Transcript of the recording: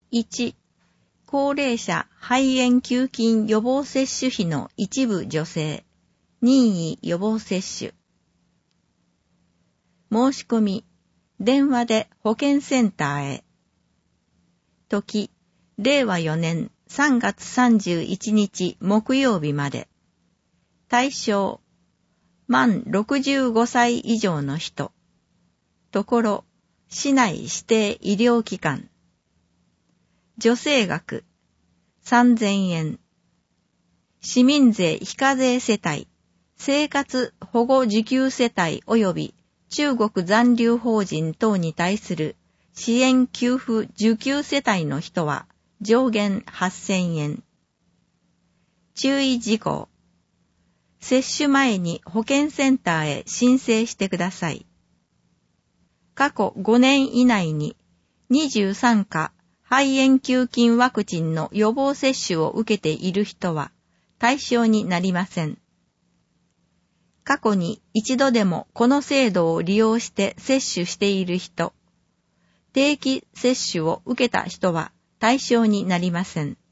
1、高齢者肺炎球菌予防接種費の一部助成、任意予防接種。申し込み、電話で保健センターへ。時、令和4年3月31日木曜日まで。対象、満65歳以上の人。ところ、市内指定医療機関。助成額、3000円。市民税非課税世帯、生活保護受給世帯及び中国残留邦人等に対する支援給付受給世帯の人は上限8000円。注意事項。接種前に保健センターへ申請してください。過去5年以内に23価肺炎球菌ワクチンの予防接種を受けている人は対象になりません。過去に一度でもこの制度を利用して接種している人、定期接種を受けた人は対象になりません。